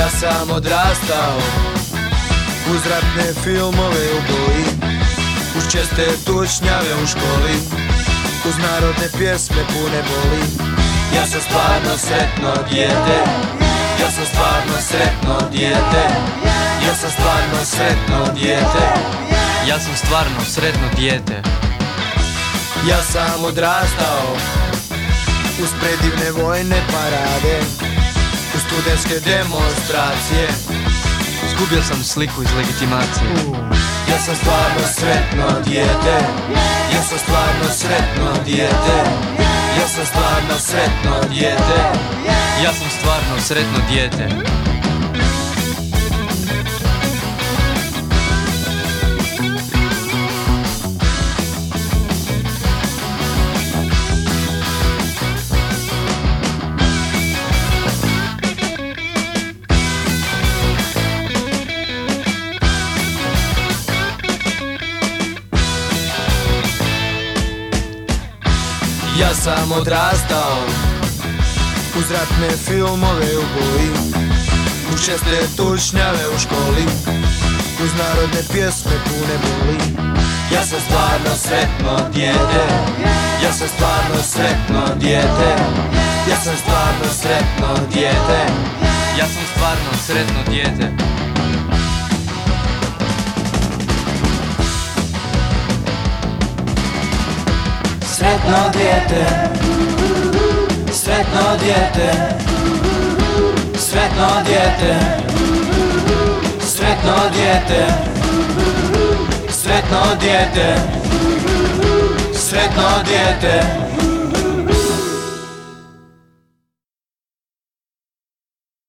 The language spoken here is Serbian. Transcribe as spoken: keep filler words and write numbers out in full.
Ja sam odrastao uz ratne filmove u boji, uz česte tučnjave u školi, uz narodne pjesme pune boli. Ja sam stvarno sretno dijete, ja sam stvarno sretno dijete, ja sam stvarno sretno dijete, Ja sam stvarno sretno dijete. Ja sam odrastao uz predivne vojne parade, uz studentske demonstracije. Zgubio sam sliku iz legitimacije. Ja sam stvarno sretno dijete, ja sam stvarno sretno dijete, ja sam stvarno sretno dijete, Ja sam stvarno sretno dijete. Ja sam odrastao uz ratne filmove u boji, uz česte tučnjave u školi, uz narodne pjesme pune boli. Ja sam stvarno sretno dijete, ja sam stvarno sretno dijete, ja sam stvarno sretno dijete, Ja sam stvarno sretno dijete. Sretno dijete, sretno dijete, sretno dijete, sretno dijete, sretno dijete, sretno dijete.